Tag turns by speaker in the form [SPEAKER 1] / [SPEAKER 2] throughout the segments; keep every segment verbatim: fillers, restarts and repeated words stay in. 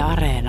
[SPEAKER 1] Yle Areena.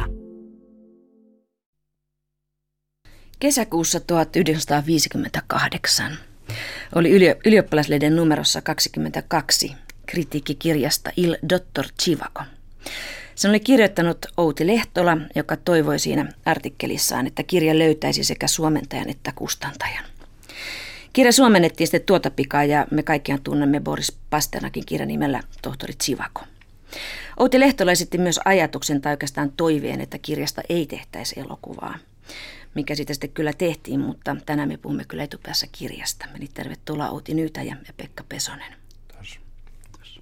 [SPEAKER 2] Kesäkuussa tuhatyhdeksänsataaviisikymmentäkahdeksan oli ylioppilaslehden numerossa kaksikymmentäkaksi kritiikki kirjasta Il dottor Zhivago. Sen oli kirjoittanut Outi Lehtola, joka toivoi siinä artikkelissaan, että kirja löytäisi sekä suomentajan että kustantajan. Kirja suomennettiin sitten tuota pikaa ja me kaikkiaan tunnemme Boris Pasternakin kirjan nimellä Tohtori Zhivago. Outi Lehtola esitti myös ajatuksen tai oikeastaan toiveen, että kirjasta ei tehtäisi elokuvaa, mikä siitä sitten kyllä tehtiin, mutta tänään me puhumme kyllä etupäässä kirjasta. Eli tervetuloa Outi Nyytäjä ja Pekka Pesonen.
[SPEAKER 3] Taas. Taas.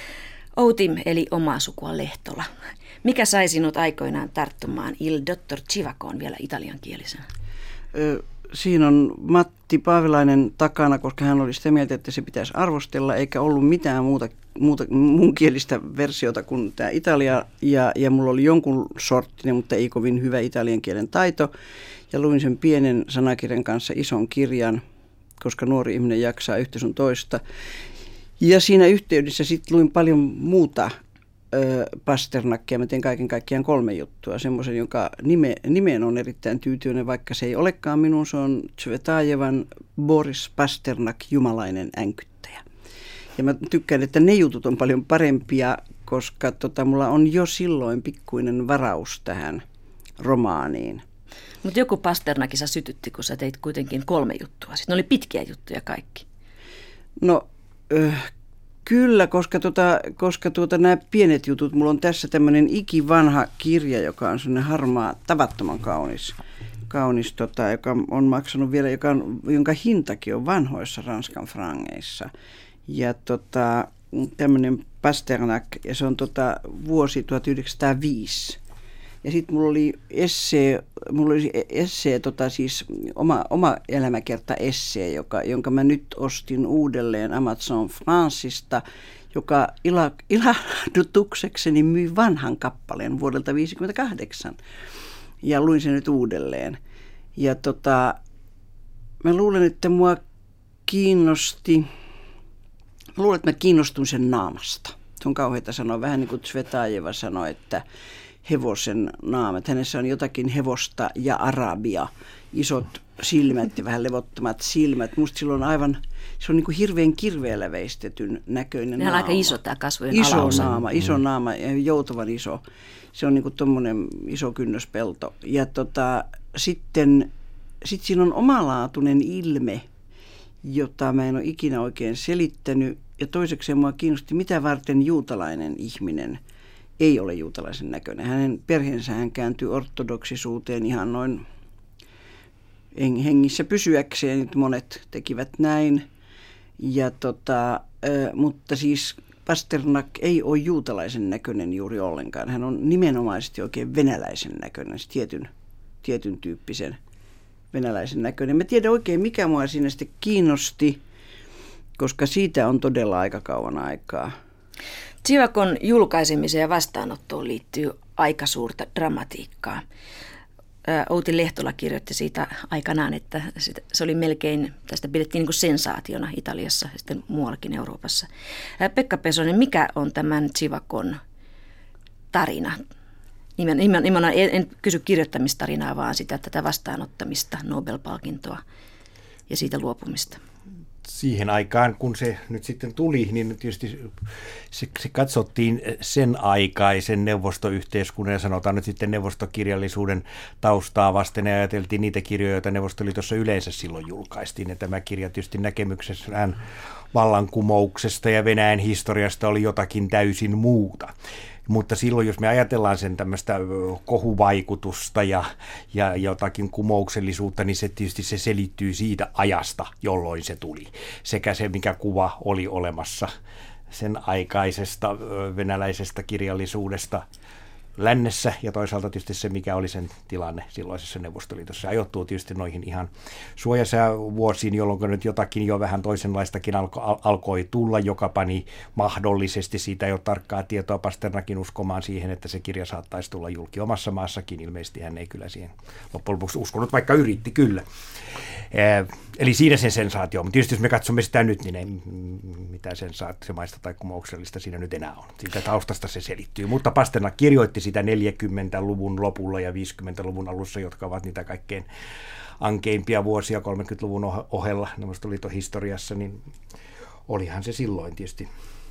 [SPEAKER 2] Outi eli omaa sukua Lehtola. Mikä sai sinut aikoinaan tarttumaan Il dottor Zhivagoon vielä italiankielisenä?
[SPEAKER 3] Ö, siinä on Matti Paavilainen takana, koska hän oli sitä mieltä, että se pitäisi arvostella, eikä ollut mitään muuta, muuta muunkielistä versiota kuin tämä Italia. Ja, ja mulla oli jonkun sorttinen, mutta ei kovin hyvä italian kielen taito. Ja luin sen pienen sanakirjan kanssa ison kirjan, koska nuori ihminen jaksaa yhtä sun toista. Ja siinä yhteydessä sitten luin paljon muuta ö, Pasternakkia. Mä tein kaiken kaikkiaan kolme juttua. Semmoisen, jonka nime, nimeen on erittäin tyytyväinen, vaikka se ei olekaan minun. Se on Tsvetajevan Boris Pasternak, jumalainen änkyttäjä. Ja mä tykkään, että ne jutut on paljon parempia, koska tota, mulla on jo silloin pikkuinen varaus tähän romaaniin.
[SPEAKER 2] Mutta joku Pasternakissa sytytti, kun sä teit kuitenkin kolme juttua. Sitten ne oli pitkiä juttuja kaikki.
[SPEAKER 3] No äh, kyllä, koska, tuota, koska tuota, nämä pienet jutut, mulla on tässä tämmöinen ikivanha kirja, joka on sellainen harmaa, tavattoman kaunis, kaunis tota, joka on maksanut vielä, joka on, jonka hintakin on vanhoissa Ranskan frangeissa. Ja tota, tämmöinen Pasternak, ja se on tota, vuosi tuhatyhdeksänsataaviisi. Ja sitten mulla oli essee, mulla oli essee, tota siis oma, oma elämäkerta-essee, joka, jonka mä nyt ostin uudelleen Amazon Franceista, joka ila, ilahdutuksekseni myi vanhan kappaleen vuodelta viisikymmentäkahdeksan. Ja luin sen nyt uudelleen. Ja tota, mä luulen, että mua kiinnosti, mä luulen, että mä kiinnostun sen naamasta. Se on kauheata sanoa, vähän niin kuin Tsvetajeva sanoi, että hevosen naamat. Hänessä on jotakin hevosta ja arabia, isot silmät ja vähän levottomat silmät. Musta silloin aivan, se on niin kuin hirveän kirveellä veistetyn näköinen naama.
[SPEAKER 2] Ne on aika iso tämä kasvojen
[SPEAKER 3] iso
[SPEAKER 2] alaosa.
[SPEAKER 3] naama, iso mm. naama ja joutavan iso. Se on niin kuin tommoinen iso kynnöspelto. Ja tota, sitten sit siinä on omalaatuinen ilme, jota mä en ole ikinä oikein selittänyt. Ja toisekseen mua kiinnosti, mitä varten juutalainen ihminen ei ole juutalaisen näköinen. Hänen perheensä hän kääntyy ortodoksisuuteen ihan noin hengissä pysyäkseen. Nyt monet tekivät näin. Ja tota, äh, mutta siis Pasternak ei ole juutalaisen näköinen juuri ollenkaan. Hän on nimenomaisesti oikein venäläisen näköinen, tietyn, tietyn tyyppisen venäläisen näköinen. Mä tiedän oikein, mikä mua siinä sitten kiinnosti, koska siitä on todella aika kauan aikaa.
[SPEAKER 2] Zhivagon julkaisemiseen ja vastaanottoon liittyy aika suurta dramatiikkaa. Outi Lehtola kirjoitti siitä aikanaan, että se oli melkein, tästä pidettiin niin kuin sensaationa Italiassa ja sitten muuallakin Euroopassa. Pekka Pesonen, mikä on tämän Zhivagon tarina? Nimenomaan, nimenomaan en kysy kirjoittamistarinaa, vaan sitä tätä vastaanottamista, Nobel-palkintoa ja siitä luopumista.
[SPEAKER 4] Siihen aikaan, kun se nyt sitten tuli, niin tietysti se, se katsottiin sen aikaisen neuvostoyhteiskunnan ja sanotaan nyt sitten neuvostokirjallisuuden taustaa vasten ja ajateltiin niitä kirjoja, joita Neuvostoliitossa yleensä silloin julkaistiin. Ja tämä kirja tietysti näkemyksessään vallankumouksesta ja Venäjän historiasta oli jotakin täysin muuta. Mutta silloin, jos me ajatellaan sen tämmöistä kohuvaikutusta ja, ja jotakin kumouksellisuutta, niin se tietysti se selittyy siitä ajasta, jolloin se tuli. Sekä se, mikä kuva oli olemassa sen aikaisesta venäläisestä kirjallisuudesta lännessä ja toisaalta tietysti se, mikä oli sen tilanne silloisessa Neuvostoliitossa. Se ajoittuu tietysti noihin ihan suojasäävuosiin, jolloin nyt jotakin jo vähän toisenlaistakin alko, alkoi tulla, joka pani mahdollisesti, siitä ei ole tarkkaa tietoa, Pasternakin uskomaan siihen, että se kirja saattaisi tulla julki omassa maassakin. Ilmeisesti hän ei kyllä siihen loppujen lopuksi uskonut, vaikka yritti kyllä. Eli siinä sen sensaatio. Mutta tietysti jos me katsomme sitä nyt, niin ei mitään sensaatiomaista tai kumouksellista siinä nyt enää on. Siitä taustasta se selittyy. Mutta Pasternak kirjoitti sitä neljäkymmentäluvun lopulla ja viisikymmentäluvun alussa, jotka ovat niitä kaikkein ankeimpia vuosia kolmekymmentäluvun ohella Neuvostoliiton historiassa, niin olihan se silloin tietysti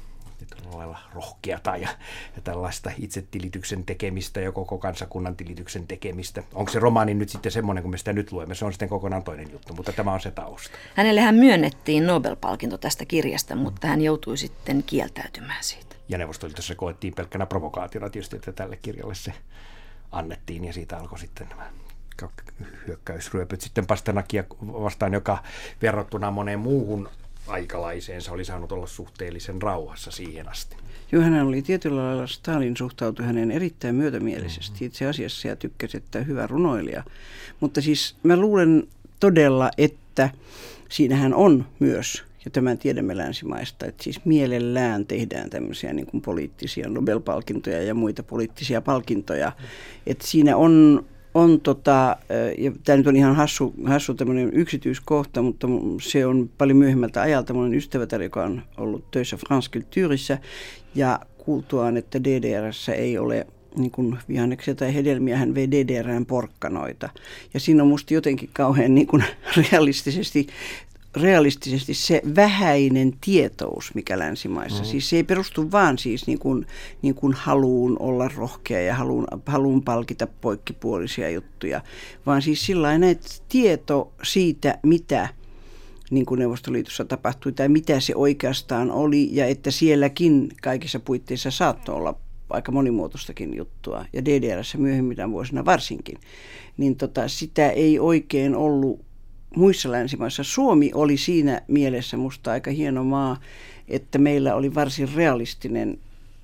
[SPEAKER 4] lailla rohkeata ja, ja tällaista itsetilityksen tekemistä ja koko kansakunnan tilityksen tekemistä. Onko se romaani nyt sitten semmoinen, kun me sitä nyt luemme? Se on sitten kokonaan toinen juttu, mutta tämä on se tausta.
[SPEAKER 2] Hänellehän myönnettiin Nobel-palkinto tästä kirjasta, mutta hän joutui sitten kieltäytymään siitä.
[SPEAKER 4] Ja Neuvostoliitossa se koettiin pelkkänä provokaationa tietysti, että tälle kirjalle se annettiin ja siitä alkoi sitten nämä hyökkäysryöpyt sitten Pasternakia vastaan, joka verrattuna moneen muuhun aikalaiseensa oli saanut olla suhteellisen rauhassa siihen asti.
[SPEAKER 3] Joo, hän oli tietyllä lailla, Stalin suhtautui hänen erittäin myötämielisesti itse asiassa ja tykkäsi, että hyvä runoilija. Mutta siis mä luulen todella, että siinähän on myös, ja tämän tiedämme länsimaista, että siis mielellään tehdään tämmöisiä niin kuin poliittisia Nobel-palkintoja ja muita poliittisia palkintoja. Että siinä on On tota, ja tämä nyt on ihan hassu, hassu tämmöinen yksityiskohta, mutta se on paljon myöhemmältä ajalta. Minulla on ystävätär, joka on ollut töissä France Cultureissa ja kuultuaan, että D D R:ssä ei ole niin kuin vihanneksia tai hedelmiä, hän vei D D R:ään porkkanoita. Ja siinä on musta jotenkin kauhean niin kuin realistisesti realistisesti se vähäinen tietous, mikä länsimaissa. Mm. Siis se ei perustu vaan siis niin kuin, niin kuin haluun olla rohkea ja haluun, haluun palkita poikkipuolisia juttuja, vaan siis sillainen, että tieto siitä, mitä niin kuin Neuvostoliitossa tapahtui tai mitä se oikeastaan oli ja että sielläkin kaikissa puitteissa saattoi olla aika monimuotoistakin juttua ja D D R:ssä myöhemmillä vuosina varsinkin, niin tota, sitä ei oikein ollut muissa länsimaissa. Suomi oli siinä mielessä musta aika hieno maa, että meillä oli varsin realistinen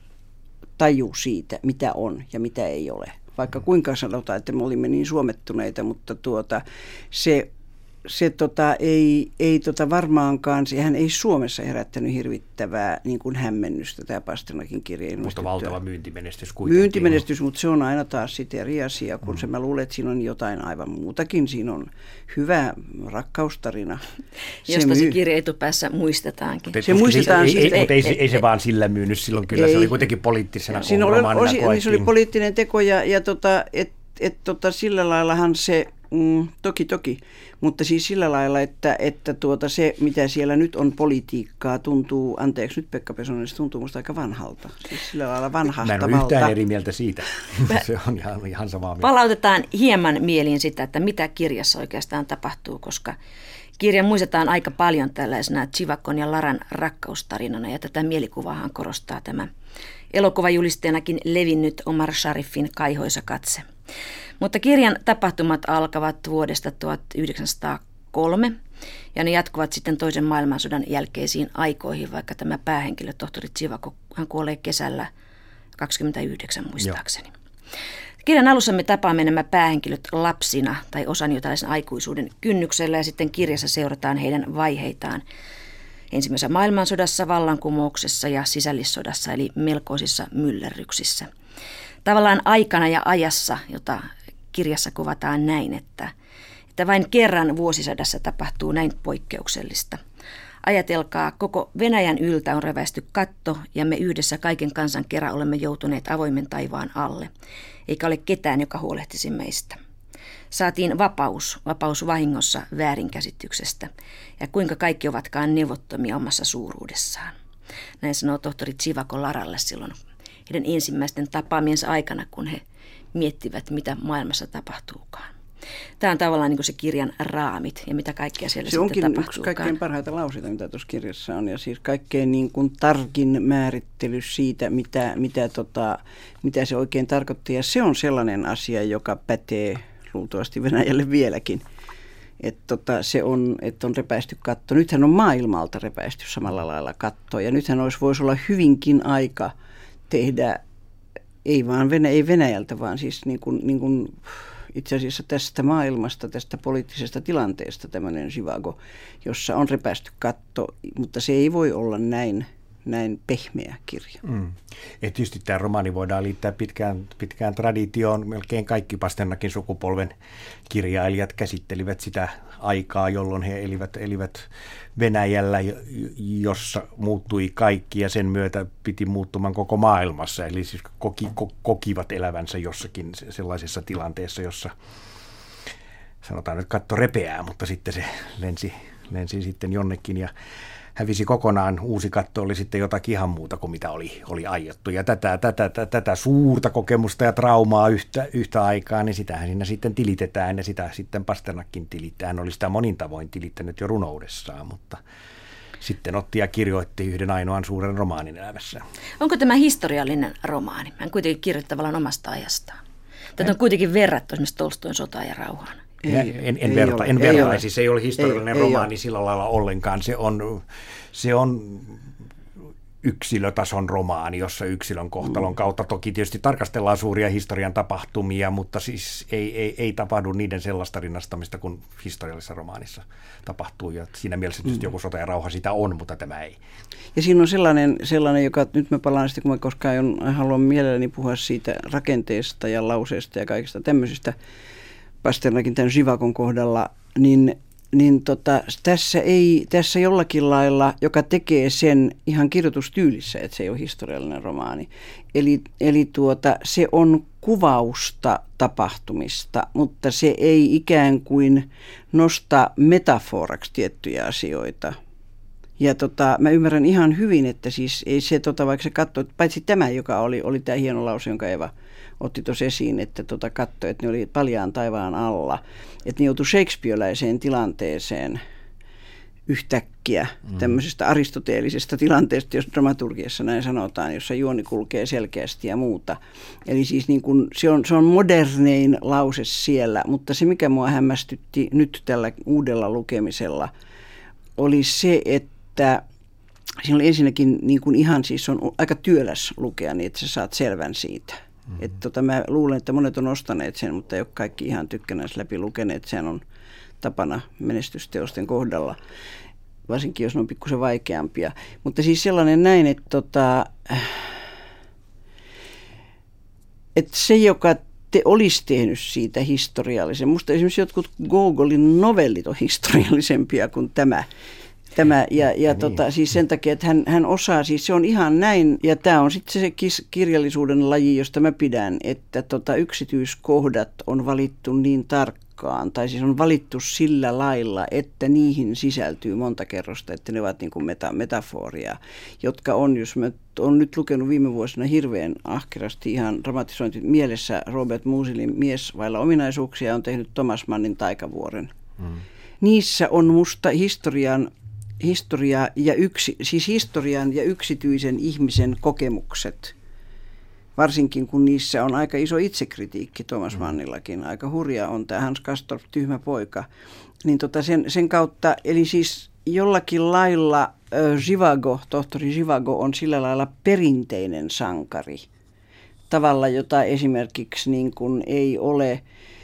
[SPEAKER 3] taju siitä, mitä on ja mitä ei ole. Vaikka kuinka sanotaan, että me olimme niin suomettuneita, mutta tuota, se, se tota, ei, ei tota varmaankaan, sehän ei Suomessa herättänyt hirvittävää niin kuin hämmennystä tämä Pasternakin kirja.
[SPEAKER 4] Mutta valtava myyntimenestys kuitenkin.
[SPEAKER 3] Myyntimenestys, mutta se on aina taas sitten eri asia, kun mm. se mä luulen, että siinä on jotain aivan muutakin. Siinä on hyvä rakkaustarina.
[SPEAKER 2] Josta se, se kirja etupäässä muistetaankin.
[SPEAKER 3] Se, se muistetaan
[SPEAKER 4] ei, ei, ei, ei, ei, ei se vaan sillä myynyt silloin, kyllä ei, se oli kuitenkin poliittisena
[SPEAKER 3] siinä oli, osi, niin se oli poliittinen teko ja, ja tota, et, et, tota, sillä laillahan se, mm, toki toki, mutta siis sillä lailla, että, että tuota se, mitä siellä nyt on politiikkaa, tuntuu, anteeksi nyt Pekka Pesonen, se tuntuu musta aika vanhalta. Siis sillä lailla vanhahtavalta.
[SPEAKER 4] Mä en ole yhtään eri mieltä siitä. Se on ihan, ihan samaa mieltä.
[SPEAKER 2] Palautetaan hieman mieliin sitä, että mitä kirjassa oikeastaan tapahtuu, koska kirja muistetaan aika paljon tällaisena Chivakon ja Laran rakkaustarinana, ja tätä mielikuvaahan korostaa tämä elokuvajulisteenakin levinnyt Omar Sharifin kaihoisa katse. Mutta kirjan tapahtumat alkavat vuodesta tuhatyhdeksänsataakolme ja ne jatkuvat sitten toisen maailmansodan jälkeisiin aikoihin, vaikka tämä päähenkilö, tohtori Chivako, hän kuolee kesällä kaksikymmentäyhdeksän muistaakseni. Joo. Kirjan alussa me tapaamme nämä päähenkilöt lapsina tai osan jo tällaisen aikuisuuden kynnyksellä ja sitten kirjassa seurataan heidän vaiheitaan ensimmäisessä maailmansodassa, vallankumouksessa ja sisällissodassa eli melkoisissa myllerryksissä. Tavallaan aikana ja ajassa, jota kirjassa kuvataan näin, että, että vain kerran vuosisadassa tapahtuu näin poikkeuksellista. Ajatelkaa, koko Venäjän yltä on reväisty katto ja me yhdessä kaiken kansan kerran olemme joutuneet avoimen taivaan alle, eikä ole ketään, joka huolehtisi meistä. Saatiin vapaus, vapaus vahingossa väärinkäsityksestä ja kuinka kaikki ovatkaan neuvottomia omassa suuruudessaan. Näin sanoo tohtori Chivako Laralle silloin heidän ensimmäisten tapaamiensa aikana, kun he miettivät, mitä maailmassa tapahtuukaan. Tämä on tavallaan niin kuin se kirjan raamit ja mitä kaikkea siellä
[SPEAKER 3] se sitten tapahtuukaan. Se onkin yksi kaikkein parhaita lauseita, mitä tuossa kirjassa on. Ja siis kaikkein niin kuin tarkin määrittely siitä, mitä, mitä, tota, mitä se oikein tarkoittaa. Ja se on sellainen asia, joka pätee luultavasti Venäjälle vieläkin. Että tota, se on, että on repäisty katto. Nythän on maailmalta repäisty samalla lailla katto. Ja nythän olisi, voisi olla hyvinkin aika tehdä, ei vaan Venä, ei Venäjältä, vaan siis niin kuin, niin kuin itse asiassa tästä maailmasta, tästä poliittisesta tilanteesta tämmöinen Zhivago, jossa on repäisty katto, mutta se ei voi olla näin, näin pehmeä kirja.
[SPEAKER 4] Mm. Ja tietysti tämä romaani voidaan liittää pitkään, pitkään traditioon. Melkein kaikki Pasternakin sukupolven kirjailijat käsittelivät sitä aikaa, jolloin he elivät, elivät Venäjällä, jossa muuttui kaikki ja sen myötä piti muuttumaan koko maailmassa. Eli siis koki, kokivat elävänsä jossakin sellaisessa tilanteessa, jossa sanotaan nyt katto repeää, mutta sitten se lensi, lensi sitten jonnekin ja hävisi kokonaan. Uusi katto oli sitten jotakin ihan muuta kuin mitä oli, oli aiottu. Ja tätä, tätä, tätä, tätä suurta kokemusta ja traumaa yhtä, yhtä aikaa, niin sitähän siinä sitten tilitetään ja sitä sitten Pasternakkin tilittää. Hän oli sitä monin tavoin tilittänyt jo runoudessaan, mutta sitten otti ja kirjoitti yhden ainoan suuren romaanin elämässä.
[SPEAKER 2] Onko tämä historiallinen romaani? Hän kuitenkin kirjoitti tavallaan omasta ajastaan. Tätä on kuitenkin verrattu esimerkiksi Tolstoin Sotaan ja rauhaan.
[SPEAKER 4] Ei, en en verta, ole, en verta. Ei siis ei ole historiallinen ei, romaani ei sillä lailla ollenkaan. Se on, se on yksilötason romaani, jossa yksilön kohtalon kautta toki tietysti tarkastellaan suuria historian tapahtumia, mutta siis ei, ei, ei tapahdu niiden sellaista rinnastamista kuin historiallisessa romaanissa tapahtuu. Ja siinä mielessä tietysti joku Sota ja rauha sitä on, mutta tämä ei.
[SPEAKER 3] Ja siinä on sellainen, sellainen joka nyt mä palaan sitten, kun mä koskaan haluan mielelläni puhua siitä rakenteesta ja lauseesta ja kaikista tämmöisistä, Pasternakin tämän Živakon kohdalla, niin, niin tota, tässä, ei, tässä jollakin lailla, joka tekee sen ihan kirjoitustyylissä, että se ei ole historiallinen romaani. Eli, eli tuota, se on kuvausta tapahtumista, mutta se ei ikään kuin nosta metaforaksi tiettyjä asioita. Ja tota, mä ymmärrän ihan hyvin, että siis ei se, tota, vaikka se katsoi, paitsi tämä, joka oli, oli tämä hieno lause, jonka Eva otti tuossa esiin, että tota katsoi, että ne oli paljaan taivaan alla, että ne joutui shakespeareläiseen tilanteeseen yhtäkkiä, mm. tämmöisestä aristoteellisesta tilanteesta, jos dramaturgiassa näin sanotaan, jossa juoni kulkee selkeästi ja muuta. Eli siis niin kun, se, on, se on modernein lause siellä, mutta se mikä mua hämmästytti nyt tällä uudella lukemisella oli se, että siinä oli ensinnäkin niin kuin ihan siis on aika työläs lukea niin, että sä saat selvän siitä. Mm-hmm. Että tota, mä luulen, että monet on ostaneet sen, mutta ei ole kaikki ihan tykkänänsä läpi lukeneet. Sehän on tapana menestysteosten kohdalla, varsinkin jos ne on pikkusen vaikeampia. Mutta siis sellainen näin, että, tota, että se, joka te olisi tehnyt siitä historiallisen, musta esimerkiksi jotkut Gogolin novellit on historiallisempia kuin tämä. Tämä, ja ja niin. tota, siis sen takia, että hän, hän osaa, siis se on ihan näin, ja tämä on sitten se kis, kirjallisuuden laji, josta mä pidän, että tota, yksityiskohdat on valittu niin tarkkaan, tai siis on valittu sillä lailla, että niihin sisältyy monta kerrosta, että ne ovat niin kuin meta, metaforia, jotka on, jos mä olen nyt lukenut viime vuosina hirveän ahkerasti ihan dramatisointi mielessä Robert Musilin Mies vailla ominaisuuksia, ja on tehnyt Thomas Mannin Taikavuoren. Hmm. Niissä on musta historian Historia ja yksi, siis historian ja yksityisen ihmisen kokemukset, varsinkin kun niissä on aika iso itsekritiikki Thomas Mannillakin, aika hurja on tämä Hans Castorp, tyhmä poika, niin tota sen, sen kautta, eli siis jollakin lailla äh, Živago, tohtori Živago on sillä lailla perinteinen sankari, tavalla jota esimerkiksi niin kuin ei ole,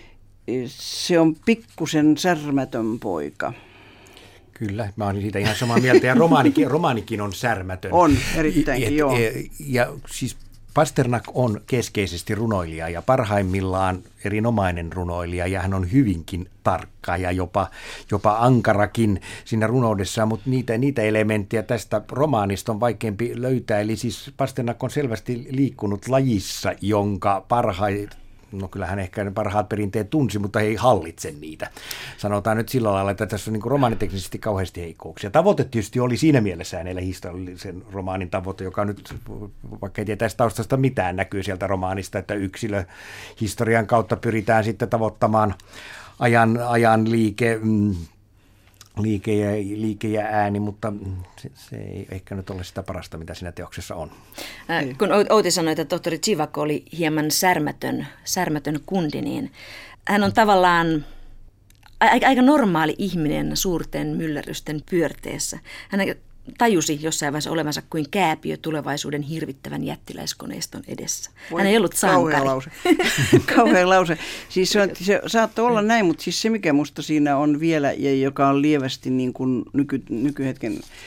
[SPEAKER 3] se on pikkusen särmätön poika.
[SPEAKER 4] Kyllä, mä olin siitä ihan samaa mieltä, ja romaanikin, romaanikin on särmätön.
[SPEAKER 3] On, erittäinkin, joo.
[SPEAKER 4] Ja, ja siis Pasternak on keskeisesti runoilija ja parhaimmillaan erinomainen runoilija, ja hän on hyvinkin tarkka ja jopa, jopa ankarakin siinä runoudessaan, mutta niitä, niitä elementtejä tästä romaanista on vaikeampi löytää. Eli siis Pasternak on selvästi liikkunut lajissa, jonka parhaita, no kyllähän ehkä ne parhaat perinteet tunsi, mutta ei hallitse niitä. Sanotaan nyt sillä lailla, että tässä on niin kuin romaaniteknisesti kauheasti heikkouksia. Tavoite tietysti oli siinä mielessä hänelle historiallisen romaanin tavoite, joka nyt, vaikka ei tietäisi taustasta mitään, näkyy sieltä romaanista, että yksilö historian kautta pyritään sitten tavoittamaan ajan, ajan liike, mm, liike, ja, liike ja ääni, mutta se, se ei ehkä nyt ole sitä parasta, mitä siinä teoksessa on.
[SPEAKER 2] Äh, kun Outi sanoi, että tohtori Živako oli hieman särmätön, särmätön kundi, niin hän on tavallaan aika, aika normaali ihminen suurten myllerrysten pyörteessä. Hän tajusi jossain vaiheessa olevansa kuin kääpiö tulevaisuuden hirvittävän jättiläiskoneiston edessä. Hän ei ollut sankari.
[SPEAKER 3] Kauhea lause. Kauhea lause. Siis se, on, se saattoi olla näin, mutta siis se mikä musta siinä on vielä, ja joka on lievästi niin kuin nyky, nykyhetken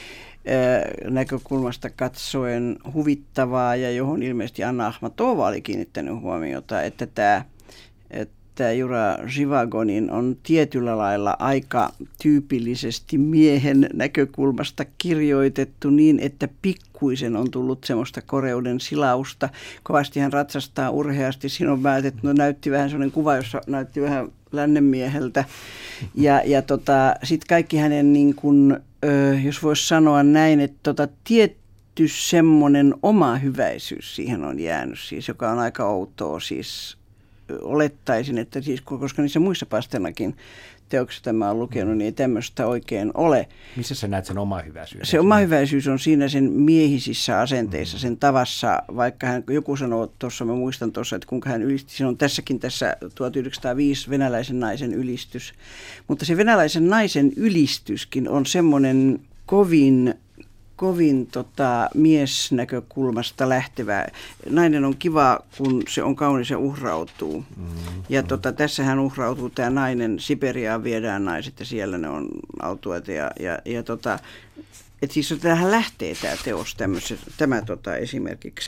[SPEAKER 3] näkökulmasta katsoen huvittavaa ja johon ilmeisesti Anna Akhmatova oli kiinnittänyt huomiota, että tämä että Jura Živagonin on tietyllä lailla aika tyypillisesti miehen näkökulmasta kirjoitettu niin, että pikkuisen on tullut semmoista koreuden silausta. Kovasti hän ratsastaa urheasti. Siinä on vähän, että no, näytti vähän semmoinen kuva, jossa näytti vähän lännenmieheltä. Ja, ja tota, sitten kaikki hänen, niin kun, ö, jos voisi sanoa näin, että tota, tietty semmoinen oma hyväisyys siihen on jäänyt, siis, joka on aika outoa siis. Olettaisin, että siis, koska niissä muissa Pasternakin teoksista mä oon lukenut, niin ei tämmöistä oikein ole.
[SPEAKER 4] Missä sä näet sen oma hyväisyyden?
[SPEAKER 3] Se oma hyväisyys on siinä sen miehisissä asenteissa, sen tavassa, vaikka hän, joku sanoo tuossa, mä muistan tuossa, että kuinka hän ylisti, se on tässäkin tässä tuhatyhdeksänsataaviisi venäläisen naisen ylistys, mutta se venäläisen naisen ylistyskin on semmoinen kovin kovin tota, miesnäkökulmasta lähtevää. Nainen on kiva, kun se on kaunis ja uhrautuu. Mm-hmm. Ja tota, tässä hän uhrautuu, tämä nainen, Siperiaan viedään naiset ja siellä ne on autueita. Ja, ja, ja tota, et siis tähän lähtee tämä teos, tämä tota, esimerkiksi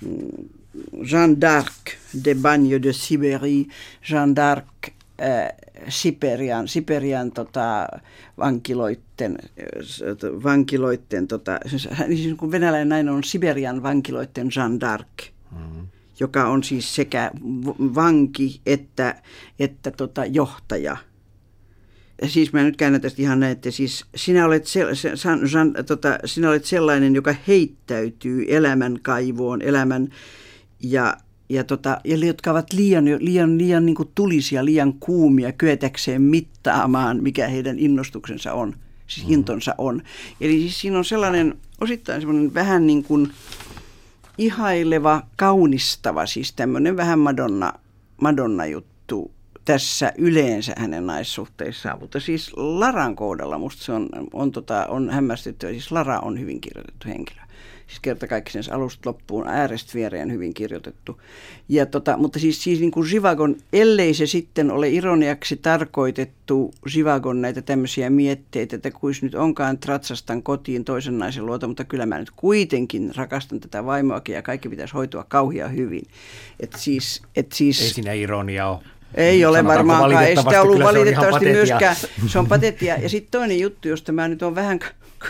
[SPEAKER 3] Jeanne d'Arc, de Bagne de Sibérie, Jeanne d'Arc, äh, Siperian, Siperian tota, vankiloitten, vankiloitten tota, siis kun venäläinen nainen on Siberian vankiloitten Jeanne d'Arc, mm-hmm. joka on siis sekä vanki että, että tota, johtaja. Siis mä nyt käännän tästä ihan näin, että siis sinä olet, se, se, Jean, tota, sinä olet sellainen, joka heittäytyy elämän kaivoon, elämän ja Ja, tota, ja jotka ovat liian, liian, liian niin kuin tulisia, liian kuumia kyetäkseen mittaamaan, mikä heidän innostuksensa on, siis intonsa on. Eli siis siinä on sellainen, osittain semmoinen vähän niin kuin ihaileva, kaunistava, siis tämmöinen vähän Madonna, Madonna-juttu tässä yleensä hänen naissuhteissaan. Mutta siis Laran kohdalla musta se on, on, tota, on hämmästyttävä, siis Lara on hyvin kirjoitettu henkilö. Siis kertakaikkisen alusta loppuun äärestä viereen hyvin kirjoitettu. Ja tota, mutta siis, siis niin kuin Živagon, ellei se sitten ole ironiaksi tarkoitettu Živagon näitä tämmöisiä mietteitä, että kuis nyt onkaan ratsastan kotiin toisen naisen luota, mutta kyllä mä nyt kuitenkin rakastan tätä vaimoakin ja kaikki pitäisi hoitua kauhean hyvin. Et siis, et siis,
[SPEAKER 4] ei siinä ironia ole.
[SPEAKER 3] Ei ole varmaankaan, ei sitä ollut valitettavasti se myöskään. Se on patetia. Ja sitten toinen juttu, josta mä nyt on vähän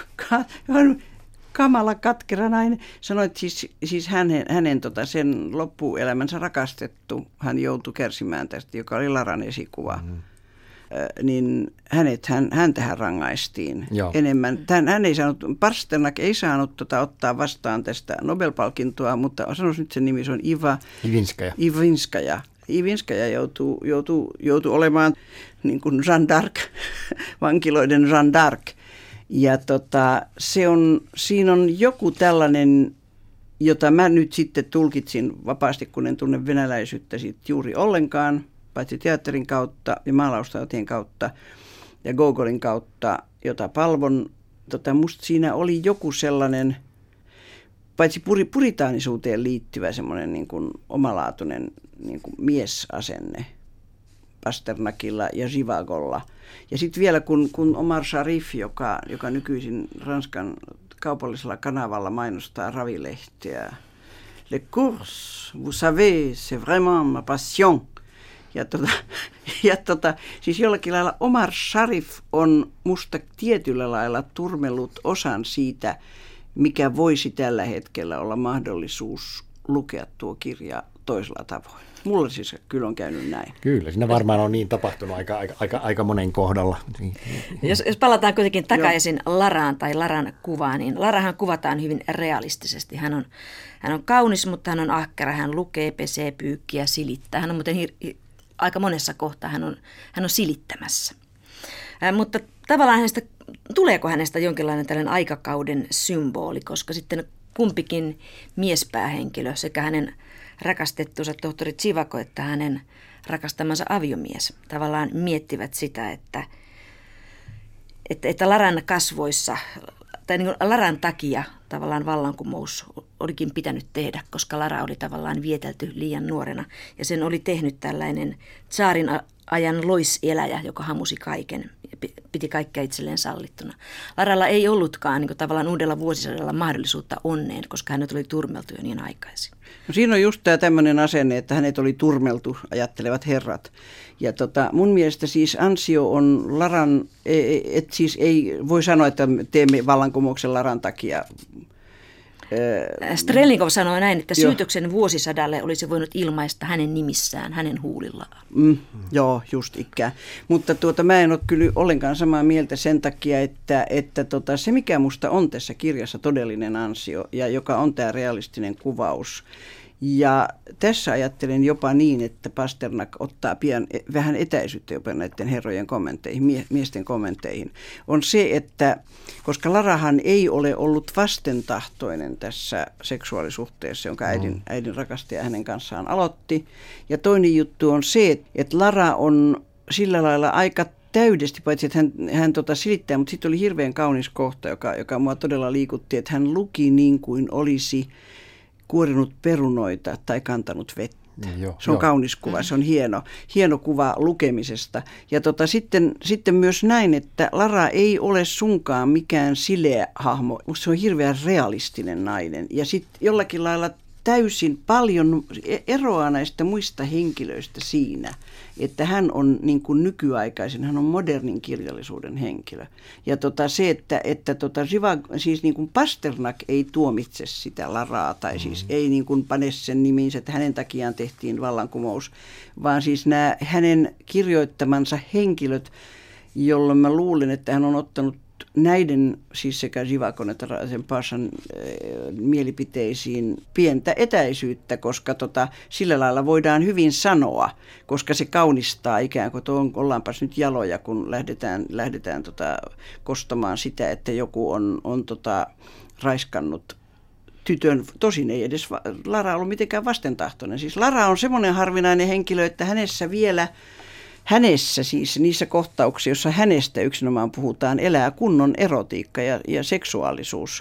[SPEAKER 3] kamala katkera nainen, sanoi, että siis, siis hänen, hänen tota, sen loppuelämänsä rakastettu, hän joutui kärsimään tästä, joka oli Laran esikuva, mm-hmm. äh, niin hänet, hän, häntähän rangaistiin Joo. enemmän. Tän, hän ei saanut, Pasternak ei saanut tota, ottaa vastaan tästä Nobel-palkintoa, mutta sanoisi nyt sen nimi, se on Iva
[SPEAKER 4] Ivinskaja.
[SPEAKER 3] Ivinskaja. Ivinskaja joutuu, joutuu, joutuu olemaan niin kuin Jeanne d'Arc, vankiloiden Jeanne d'Arc. Ja tota, se on, siinä on joku tällainen, jota mä nyt sitten tulkitsin vapaasti, kun en tunne venäläisyyttä siitä juuri ollenkaan, paitsi teatterin kautta ja maalaustautien kautta ja Gogolin kautta, jota palvon. Tota, musta siinä oli joku sellainen, paitsi puri, puritaanisuuteen liittyvä semmoinen niin kuin omalaatuinen niin kuin miesasenne Pasternakilla ja Živagolla. Ja sitten vielä kun, kun Omar Sharif, joka, joka nykyisin Ranskan kaupallisella kanavalla mainostaa ravilehteä, Le course, vous savez, c'est vraiment ma passion. Ja, tota, ja tota, siis jollakin lailla Omar Sharif on musta tietyllä lailla turmellut osan siitä, mikä voisi tällä hetkellä olla mahdollisuus lukea tuo kirja toisella tavoin. Mulla siis kyllä on käynyt näin.
[SPEAKER 4] Kyllä, siinä varmaan on niin tapahtunut aika, aika, aika, aika monen kohdalla.
[SPEAKER 2] Jos, jos palataan kuitenkin takaisin Joo. Laraan tai Laran kuvaan, niin Larahan kuvataan hyvin realistisesti. Hän on, hän on kaunis, mutta hän on ahkera, hän lukee, pesee, pyykkiä, silittää. Hän on muuten hir- aika monessa kohtaa hän on, hän on silittämässä. Äh, mutta tavallaan hänestä, tuleeko hänestä jonkinlainen tällainen aikakauden symboli, koska sitten kumpikin miespäähenkilö sekä hänen rakastettunsa tohtori Živago että hänen rakastamansa aviomies tavallaan miettivät sitä, että, että, että Laran kasvoissa, tai niin kuin Laran takia tavallaan vallankumous olikin pitänyt tehdä, koska Lara oli tavallaan vietelty liian nuorena. Ja sen oli tehnyt tällainen tsaarin ajan loiseläjä, joka hamusi kaiken, piti kaikkea itselleen sallittuna. Laralla ei ollutkaan niin kuin tavallaan uudella vuosisadalla mahdollisuutta onneen, koska hänet oli turmeltu jo niin aikaisin.
[SPEAKER 3] No siinä on just tämä tämmöinen asenne, että hänet oli turmeltu, ajattelevat herrat. Ja tota, mun mielestä siis ansio on Laran, että siis ei voi sanoa, että teemme vallankumouksen Laran takia.
[SPEAKER 2] Strelnikov sanoi näin, että syytöksen jo. vuosisadalle olisi voinut ilmaista hänen nimissään, hänen huulillaan.
[SPEAKER 3] Mm, joo, just ikään. Mutta tuota, mä en ole kyllä ollenkaan samaa mieltä sen takia, että, että tota, se mikä musta on tässä kirjassa todellinen ansio ja joka on tämä realistinen kuvaus. Ja tässä ajattelen jopa niin, että Pasternak ottaa pian vähän etäisyyttä jopa näiden herrojen kommentteihin, miesten kommentteihin, on se, että koska Larahan ei ole ollut vastentahtoinen tässä seksuaalisuhteessa, jonka äidin, äidin rakastaja hänen kanssaan aloitti. Ja toinen juttu on se, että Lara on sillä lailla aika täydesti, paitsi että hän, hän tota silittää, mutta sitten oli hirveän kaunis kohta, joka, joka mua todella liikutti, että hän luki niin kuin olisi kuorinut perunoita tai kantanut vettä.
[SPEAKER 4] Joo,
[SPEAKER 3] se on
[SPEAKER 4] joo.
[SPEAKER 3] kaunis kuva, se on hieno, hieno kuva lukemisesta. Ja tota, sitten, sitten myös näin, että Lara ei ole sunkaan mikään sileä hahmo, mutta se on hirveän realistinen nainen. Ja sitten jollakin lailla täysin paljon eroaa näistä muista henkilöistä siinä, että hän on niin kuin nykyaikaisen, hän on modernin kirjallisuuden henkilö. Ja tota se, että, että tota Zivag, siis niin kuin Pasternak ei tuomitse sitä Laraa, tai mm-hmm. siis ei niin kuin pane sen nimiinsä, että hänen takiaan tehtiin vallankumous, vaan siis nämä hänen kirjoittamansa henkilöt, jolloin mä luulen, että hän on ottanut näiden, siis sekä Zivakon että sen Pasan äh, mielipiteisiin pientä etäisyyttä, koska tota, sillä lailla voidaan hyvin sanoa, koska se kaunistaa ikään kuin, on, ollaanpas nyt jaloja, kun lähdetään, lähdetään tota, kostamaan sitä, että joku on, on tota, raiskannut tytön. Tosin ei edes Lara ollut mitenkään vastentahtoinen. Siis Lara on semmoinen harvinainen henkilö, että hänessä vielä Hänessä siis niissä kohtauksissa, joissa hänestä yksinomaan puhutaan, elää kunnon erotiikka ja, ja seksuaalisuus.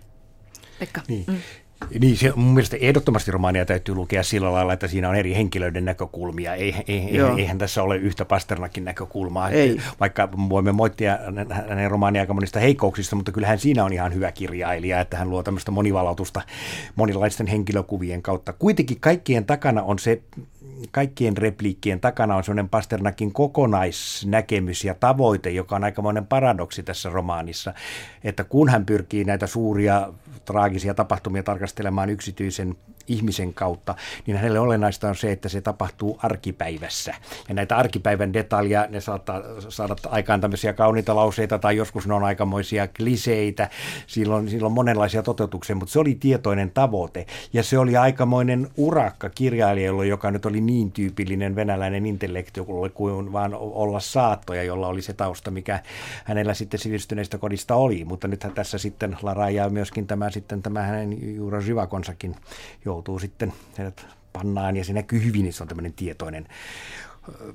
[SPEAKER 2] Pekka.
[SPEAKER 4] Niin. Mm. Niin, se, mun mielestä ehdottomasti romaania täytyy lukea sillä lailla, että siinä on eri henkilöiden näkökulmia. Ei, ei, eihän tässä ole yhtä Pasternakin näkökulmaa.
[SPEAKER 3] Ei.
[SPEAKER 4] Vaikka voimme moittia hänen romaania aika monista heikkouksista, mutta kyllähän siinä on ihan hyvä kirjailija, että hän luo tämmöistä monivalautusta monilaisten henkilökuvien kautta. Kuitenkin kaikkien takana on se, kaikkien repliikkien takana on sellainen Pasternakin kokonaisnäkemys ja tavoite, joka on aikamoinen paradoksi tässä romaanissa, että kun hän pyrkii näitä suuria traagisia tapahtumia tarkastelemaan yksityisen ihmisen kautta, niin hänelle olennaista on se, että se tapahtuu arkipäivässä. Ja näitä arkipäivän detalja, ne saattaa saada aikaan tämmöisiä kauniita lauseita, tai joskus ne on aikamoisia kliseitä, silloin, silloin monenlaisia toteutuksia, mutta se oli tietoinen tavoite. Ja se oli aikamoinen urakka kirjailijalle, joka nyt oli niin tyypillinen venäläinen intellektuaali kuin vaan olla saattoja, jolla oli se tausta, mikä hänellä sitten sivistyneistä kodista oli. Mutta nythän tässä sitten Lara ja myöskin tämä, sitten tämä hänen Jura Zivakonsakin joutuu sitten, heidät pannaan ja se näkyy hyvin, niin se on tämmöinen tietoinen ö,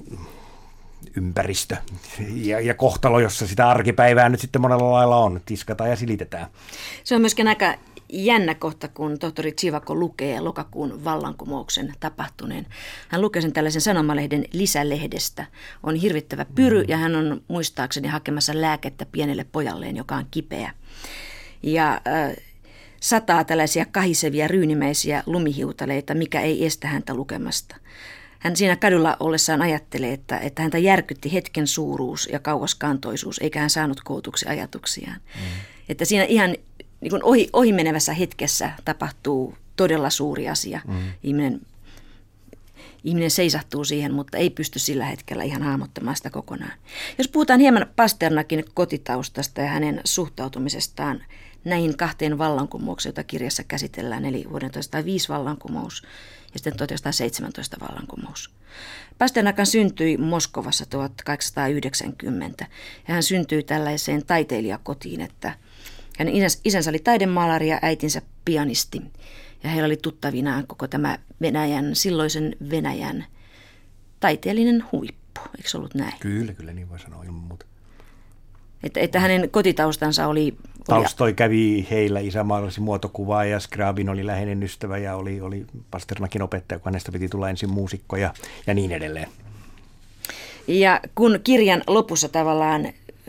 [SPEAKER 4] ympäristö ja, ja kohtalo, jossa sitä arkipäivää nyt sitten monella lailla on, tiskataan ja silitetään.
[SPEAKER 2] Se on myöskin aika jännä kohta, kun tohtori Zivako lukee lokakuun vallankumouksen tapahtuneen. Hän lukee sen tällaisen sanomalehden lisälehdestä. On hirvittävä pyry ja hän on muistaakseni hakemassa lääkettä pienelle pojalleen, joka on kipeä. Ja äh, sataa tällaisia kahisevia ryynimäisiä lumihiutaleita, mikä ei estä häntä lukemasta. Hän siinä kadulla ollessaan ajattelee, että, että häntä järkytti hetken suuruus ja kauaskantoisuus, eikä hän saanut kootuksi ajatuksiaan. Mm. Että siinä ihan niin kuin ohi, ohimenevässä hetkessä tapahtuu todella suuri asia. Mm. Ihminen, ihminen seisahtuu siihen, mutta ei pysty sillä hetkellä ihan hahmottamaan sitä kokonaan. Jos puhutaan hieman Pasternakin kotitaustasta ja hänen suhtautumisestaan näihin kahteen vallankumoukseen, joita kirjassa käsitellään, eli vuoden tuhatyhdeksänsataaviisi vallankumous ja sitten tuhatyhdeksänsataaseitsemäntoista vallankumous. Pasternakan syntyi Moskovassa tuhatkahdeksansataayhdeksänkymmentä ja hän syntyi tällaiseen taiteilijakotiin, että hänen isänsä oli taidemaalari ja äitinsä pianisti ja heillä oli tuttavinaan koko tämä Venäjän, silloisen Venäjän taiteellinen huippu, eikö se ollut näin?
[SPEAKER 4] Kyllä, kyllä niin voi sanoa ilman muuta.
[SPEAKER 2] Että, että hänen kotitaustansa oli...
[SPEAKER 4] Tolstoi kävi heillä, isä maalasi muotokuvaa ja Scriabin oli läheinen ystävä ja oli, oli Pasternakin opettaja, kun hänestä piti tulla ensin muusikko ja, ja niin edelleen.
[SPEAKER 2] Ja kun kirjan lopussa tavallaan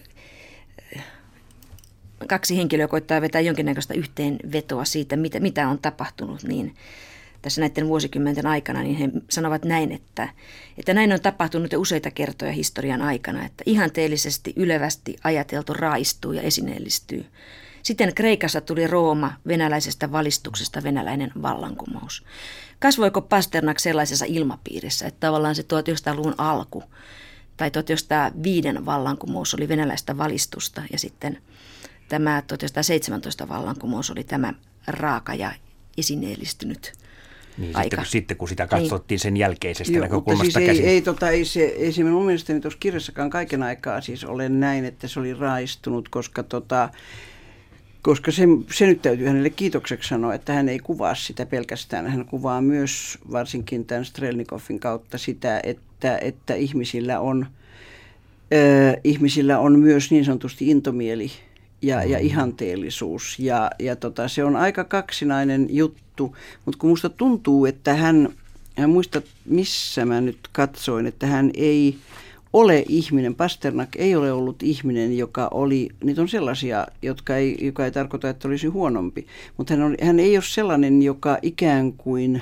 [SPEAKER 2] kaksi henkilöä koittaa vetää jonkinnäköistä yhteenvetoa siitä, mitä, mitä on tapahtunut, niin tässä näiden vuosikymmenten aikana, niin he sanovat näin, että, että näin on tapahtunut jo useita kertoja historian aikana, että ihanteellisesti ylevästi ajateltu raistuu ja esineellistyy. Sitten Kreikassa tuli Rooma, venäläisestä valistuksesta venäläinen vallankumous. Kasvoiko Pasternak sellaisessa ilmapiirissä, että tavallaan se tuhatyhdeksänsataaluvun alku tai tuhatyhdeksänsataaviisi vallankumous oli venäläistä valistusta ja sitten tämä tuhatyhdeksänsataaseitsemäntoista vallankumous oli tämä raaka ja esineellistynyt
[SPEAKER 4] niin,
[SPEAKER 2] aika.
[SPEAKER 4] Sitten, sitten kun sitä katsottiin sen jälkeisestä
[SPEAKER 3] Joo,
[SPEAKER 4] näkökulmasta
[SPEAKER 3] siis
[SPEAKER 4] käsin.
[SPEAKER 3] Ei, ei, tota, ei, se, ei se minun mielestäni tuossa kirjassakaan kaiken aikaa siis ole näin, että se oli raistunut, koska, tota, koska se, se nyt täytyy hänelle kiitokseksi sanoa, että hän ei kuvaa sitä pelkästään. Hän kuvaa myös varsinkin tämän Strelnikovin kautta sitä, että, että ihmisillä, on, äh, ihmisillä on myös niin sanotusti intomieli ja, ja ihanteellisuus. Ja, ja tota, se on aika kaksinainen juttu, mutta kun musta tuntuu, että hän, hän muista missä mä nyt katsoin, että hän ei ole ihminen, Pasternak ei ole ollut ihminen, joka oli, niitä on sellaisia, jotka ei, joka ei tarkoita, että olisi huonompi, mutta hän, oli, hän ei ole sellainen, joka ikään kuin,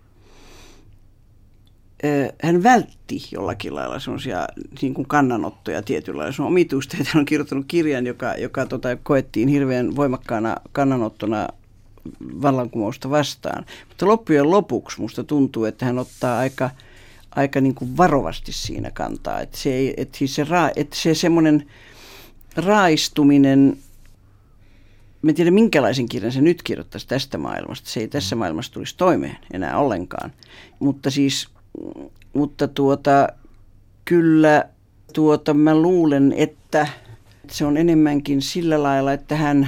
[SPEAKER 3] äh, hän vältti jollakin lailla sellaisia niin kuin kannanottoja tietyllä lailla. Se on omituista, että hän on kirjoittanut kirjan, joka, joka tota, koettiin hirveän voimakkaana kannanottona vallankumousta vastaan. Mutta loppujen lopuksi musta tuntuu, että hän ottaa aika aika niin kuin varovasti siinä kantaa, että se, ei, että siis se, ra, että se semmoinen raaistuminen, mä en tiedä minkälaisen kirjan se nyt kirjoittaisi tästä maailmasta, se ei tässä maailmassa tulisi toimeen enää ollenkaan, mutta siis, mutta tuota, kyllä tuota mä luulen, että se on enemmänkin sillä lailla, että hän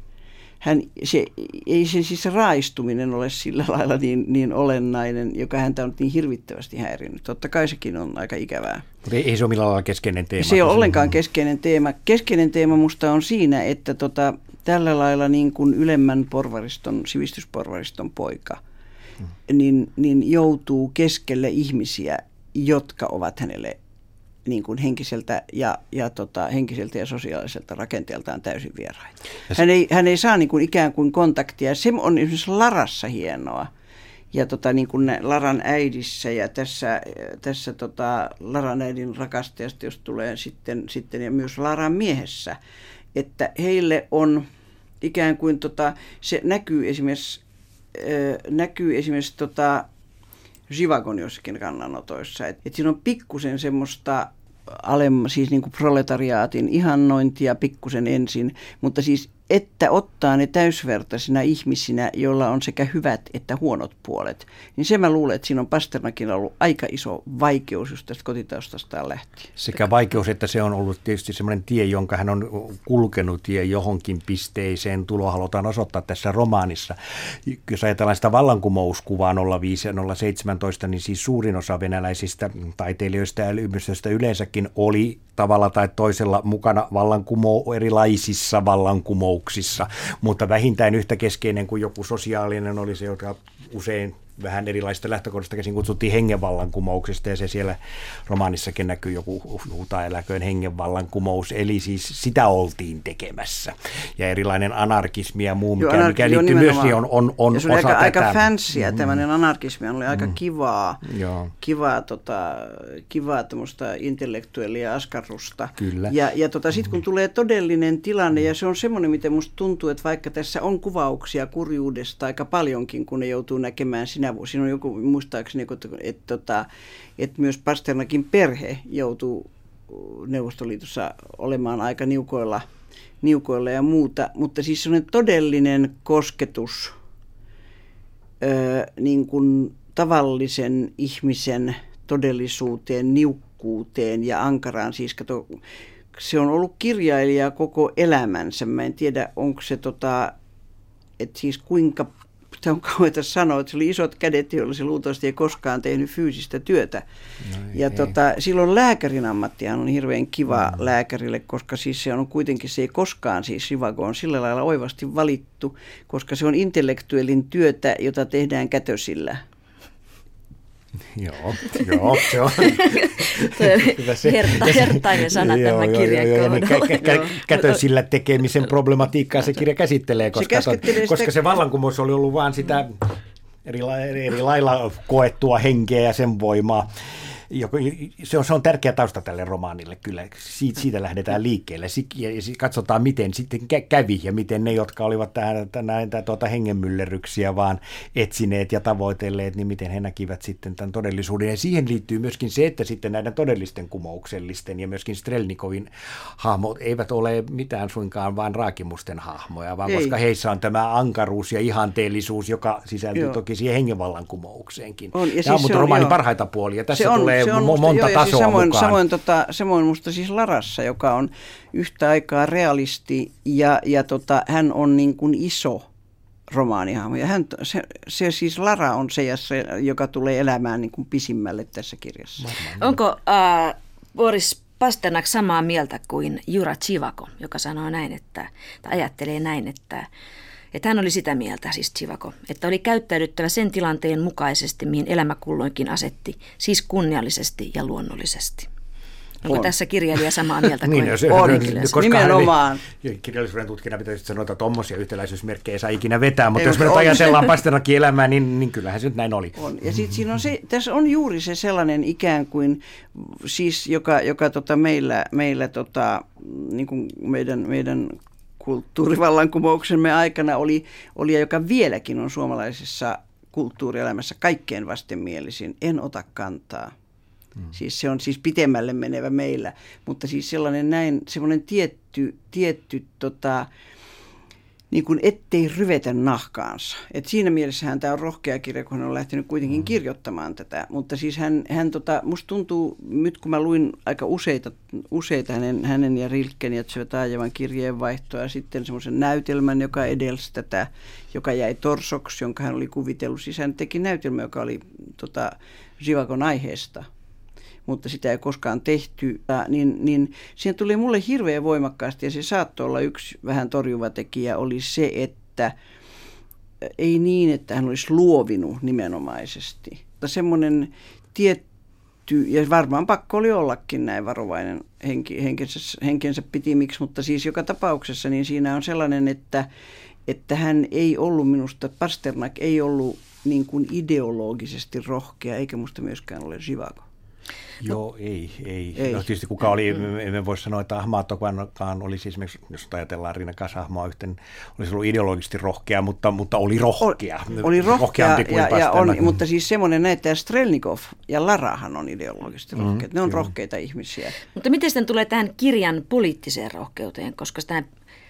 [SPEAKER 3] Hän, se, ei se siis raistuminen ole sillä lailla niin, niin olennainen, joka häntä on niin hirvittävästi häirinyt. Totta kai sekin on aika ikävää.
[SPEAKER 4] Mutta ei, ei se ole millään lailla keskeinen teema.
[SPEAKER 3] Se ei ole ollenkaan keskeinen teema. Keskeinen teema musta on siinä, että tota, tällä lailla niin kuin ylemmän porvariston, sivistysporvariston poika, hmm. niin, niin joutuu keskelle ihmisiä, jotka ovat hänelle niin kuin henkiseltä ja, ja tota, henkiseltä ja sosiaaliselta rakenteeltaan täysin vieraita. Hän ei, hän ei saa niin kuin ikään kuin kontaktia. Se on esimerkiksi Larassa hienoa. Ja tota, niin kuin Laran äidissä ja tässä, tässä tota, Laran äidin rakastajasta, jos tulee sitten, sitten ja myös Laran miehessä, että heille on ikään kuin, tota, se näkyy esimerkiksi, äh, näkyy esimerkiksi tota, Živagon jossakin kannanotoissa. Että et siinä on pikkusen semmoista alemma, siis niin kuin proletariaatin ihannointia pikkusen ensin, mutta siis että ottaa ne täysvertaisina ihmisinä, joilla on sekä hyvät että huonot puolet. Niin se mä luulen, että siinä on Pasternakilla ollut aika iso vaikeus just tästä kotitaustastaan lähtien.
[SPEAKER 4] Sekä vaikeus, että se on ollut tietysti semmoinen tie, jonka hän on kulkenut ja johonkin pisteeseen tuloa halutaan osoittaa tässä romaanissa. Jos ajatellaan sitä vallankumouskuvaa nolla viisi ja nolla seitsemäntoista, niin siis suurin osa venäläisistä taiteilijoista ja ympäristöstä yleensäkin oli tavalla tai toisella mukana vallankumo- erilaisissa vallankumouksissa, mutta vähintään yhtä keskeinen kuin joku sosiaalinen oli se, joka usein vähän erilaisista lähtökohdista käsin kutsuttiin hengenvallankumouksesta, ja se siellä romaanissakin näkyy joku huutaa eläköön hengenvallankumous, eli siis sitä oltiin tekemässä. Ja erilainen anarkismi ja muu, mikä,
[SPEAKER 3] Joo,
[SPEAKER 4] mikä liittyy myös, niin on, on, on
[SPEAKER 3] ja se oli
[SPEAKER 4] osa
[SPEAKER 3] aika,
[SPEAKER 4] tätä.
[SPEAKER 3] aika fancyä, tämmöinen anarkismi oli aika mm. kivaa,
[SPEAKER 4] Joo.
[SPEAKER 3] kivaa, tota, kivaa tämmöistä intellektuellia askarrusta.
[SPEAKER 4] Kyllä.
[SPEAKER 3] Ja, ja tota, sitten kun tulee todellinen tilanne, ja se on semmoinen, miten musta tuntuu, että vaikka tässä on kuvauksia kurjuudesta aika paljonkin, kun ne joutuu näkemään sinä vuonna. Siinä on joku, muistaakseni, että, että, että, että myös Pasternakin perhe joutuu Neuvostoliitossa olemaan aika niukoilla, niukoilla ja muuta, mutta siis sellainen todellinen kosketus ö, niin kuin tavallisen ihmisen todellisuuteen, niukkuuteen ja ankaraan. Siis kato, se on ollut kirjailija koko elämänsä. Mä en tiedä, onko se, tota, että siis kuinka sitä on kauheata sanoa, että se oli isot kädet, joilla se luultavasti ei koskaan tehnyt fyysistä työtä. No ei, ja tota, silloin lääkärin ammattihan on hirveän kiva mm. lääkärille, koska siis se on kuitenkin, se ei koskaan siis Živago on sillä lailla oivasti valittu, koska se on intellektuellin työtä, jota tehdään kätösillä.
[SPEAKER 4] Joo, joo, se on.
[SPEAKER 2] Herta, hertainen sana
[SPEAKER 4] joo,
[SPEAKER 2] tämä
[SPEAKER 4] joo,
[SPEAKER 2] kirjan
[SPEAKER 4] joo,
[SPEAKER 2] kohdalla.
[SPEAKER 4] Kä, kä, kä, kätösillä tekemisen problematiikkaa se kirja käsittelee, koska, se,
[SPEAKER 3] sitä...
[SPEAKER 4] koska se vallankumous oli ollut vain sitä eri, eri lailla koettua henkeä ja sen voimaa. Se on, se on tärkeä tausta tälle romaanille kyllä. Siitä, siitä lähdetään liikkeelle ja katsotaan, miten sitten kävi ja miten ne, jotka olivat tähän, näitä tuota hengenmyllerryksiä vaan etsineet ja tavoitelleet, niin miten he näkivät sitten tämän todellisuuden. Ja siihen liittyy myöskin se, että sitten näiden todellisten kumouksellisten ja myöskin Strelnikovin hahmot eivät ole mitään suinkaan vaan raakimusten hahmoja, vaan Ei. koska heissä on tämä ankaruus ja ihanteellisuus, joka sisältyy joo. toki siihen hengenvallankumoukseenkin. On, ja tämä siis on romaanin parhaita puolia. Tässä on, tulee
[SPEAKER 3] se on musta,
[SPEAKER 4] monta
[SPEAKER 3] joo,
[SPEAKER 4] tasoa
[SPEAKER 3] siis samoin,
[SPEAKER 4] mukaan.
[SPEAKER 3] Samoin, tota, samoin musta siis Larassa, joka on yhtä aikaa realisti ja, ja tota, hän on niin kuin iso romaanihahmo. Ja hän, se, se siis Lara on se, joka tulee elämään niin kuin pisimmälle tässä kirjassa.
[SPEAKER 2] Varmaan. Onko äh, Boris Pasternak samaa mieltä kuin Jura Chivako, joka sanoo näin, että, tai ajattelee näin, että Että hän oli sitä mieltä, siis Chivako, että oli käyttäydyttävä sen tilanteen mukaisesti, mihin elämä kulloinkin asetti, siis kunniallisesti ja luonnollisesti. Onko on. tässä kirjailija samaa mieltä kuin
[SPEAKER 4] niin,
[SPEAKER 3] on? Nimenomaan.
[SPEAKER 4] Kirjallisuuden tutkijana pitäisi sanoa, että tuommoisia yhtäläisyysmerkkejä ei saa ikinä vetää, mutta ei, jos me nyt ajatellaan Pasternakin elämää, niin, niin kyllähän se nyt näin oli.
[SPEAKER 3] On. Ja sitten siinä on se, tässä on juuri se sellainen ikään kuin, siis joka, joka tota meillä, meillä tota, niin kuin meidän, meidän kulttuurivallankumouksemme aikana oli, oli ja joka vieläkin on suomalaisessa kulttuurielämässä kaikkein vastenmielisin. En ota kantaa. Mm. Siis se on siis pitemmälle menevä meillä, mutta siis sellainen näin, semmoinen tietty, tietty tota, niin kuin ettei ryvetä nahkaansa. Et siinä mielessähän tämä on rohkea kirja, kun hän on lähtenyt kuitenkin mm. kirjoittamaan tätä. Mutta siis hän, hän tota, musta tuntuu, nyt kun mä luin aika useita, useita hänen, hänen ja Rilken ja Tsvetajevan kirjeenvaihtoa ja sitten semmoisen näytelmän, joka edelsi tätä, joka jäi torsoksi, jonka hän oli kuvitellut. Siis hän teki näytelmä, joka oli tota, Chivakon aiheesta, mutta sitä ei koskaan tehty, niin, niin siihen tuli mulle hirveän voimakkaasti, ja se saattoi olla yksi vähän torjuva tekijä, oli se, että ei niin, että hän olisi luovinut nimenomaisesti, mutta semmoinen tietty, ja varmaan pakko oli ollakin näin varovainen henki, henkensä, henkensä pitimiksi, mutta siis joka tapauksessa niin siinä on sellainen, että, että hän ei ollut minusta, Pasternak ei ollut niin kuin ideologisesti rohkea, eikä musta myöskään ole Chivako.
[SPEAKER 4] Joo, ei, ei. ei. No, tietysti kuka oli, emme voi sanoa, että Ahmatokankaan olisi esimerkiksi, jos ajatellaan rinnakkaisahmoa yhten, olisi ollut ideologisesti rohkea, mutta, mutta oli rohkea.
[SPEAKER 3] Oli, oli rohkea, ja, ja on, mutta siis semmoinen näitä, ja Strelnikov ja Larahan on ideologisesti rohkeita. Mm, ne on kyllä. rohkeita ihmisiä.
[SPEAKER 2] Mutta miten sitten tulee tähän kirjan poliittiseen rohkeuteen, koska sitä